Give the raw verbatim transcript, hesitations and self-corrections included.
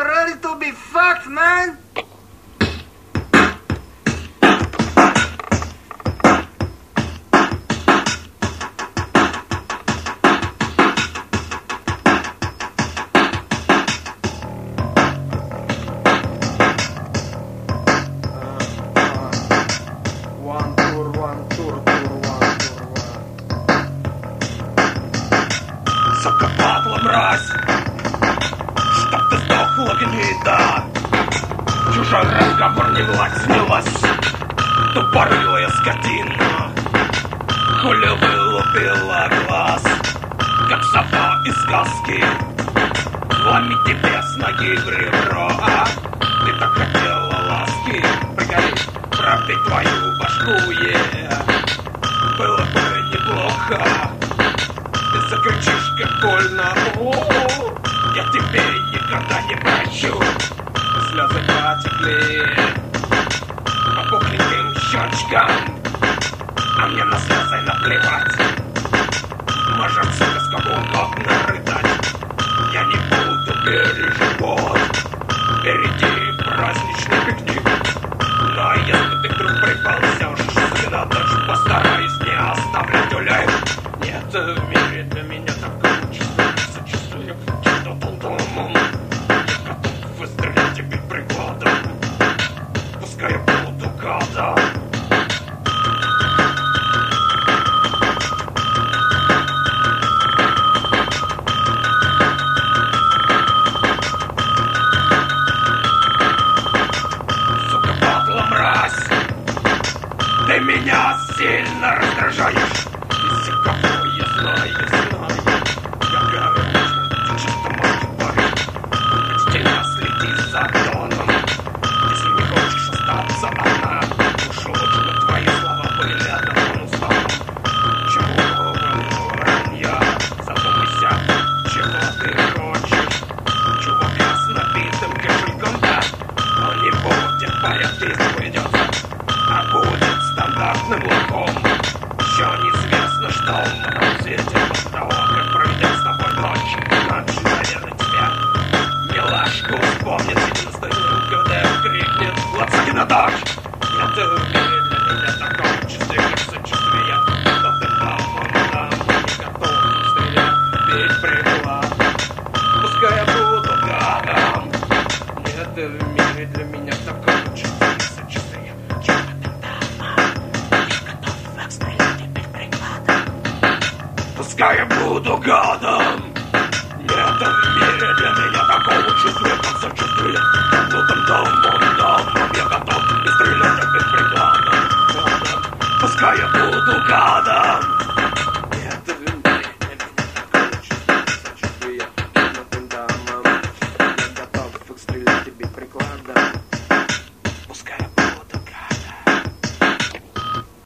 ready to be fucked, man? Сука, падла, мразь! Чтоб ты сдохла, гнида! Чужой разговор не власть снилась, тупорылая скотина. Хули вылупила глаз, как сова из сказки. Ломи тебе с ноги в ребро, а? Ты так хотела ласки. Пригори, пробей твою башку, е. Было бы неплохо. Ты закричишь, как больно. О-о-о. Я тебе никогда не прощу. Слезы потекли по пухленьким щечкам, а мне на слезы наплевать. Может, сука, сколько угодно рыдать, я не буду переживать. Впереди праздничный пикник, но если ты вдруг приползешь сюда, даже постараюсь не оставлять улик. Нет в мире для меня такого чувства, сочувствия, что-то домом. Я готов выстрелить тебе прикладом, пускай я буду гадом. Сука, падла, мразь, ты меня сильно раздражаешь. Из кого я знаю, знаю, я горожен, чисто мой парень. Почти следи за тоном, если не хочешь остаться одна. Уж лучше твои слова были одним уставом. Чего вранья, задумайся, чего ты хочешь. Чувака с набитым кошельком, да, но не будет в порядке, если придется, а будет стандартным лохом. Еще неизвестно, что на том свете после того, как проведем с тобой ночь. Ночь, наверное, тебя, милашку, вспомнит единственным, когда крикнет «Лапсакина дочь!» Нет в мире для меня такого чувства, как сочувствие. Но ты мама, мама, не готов стрелять, бить приклад. Пускай я буду гадом. Нет в мире для меня такого чувства, как сочувствие. Пускай я буду гадом. Нет в мире для меня такого чувства, как сочувствие. Ну там домом, домом я готов и стрелять опять прикладом. Пускай я буду гадом. Нет в мире для меня такого чувства, как сочувствие. Ну там домом я готов и стрелять тебе прикладом.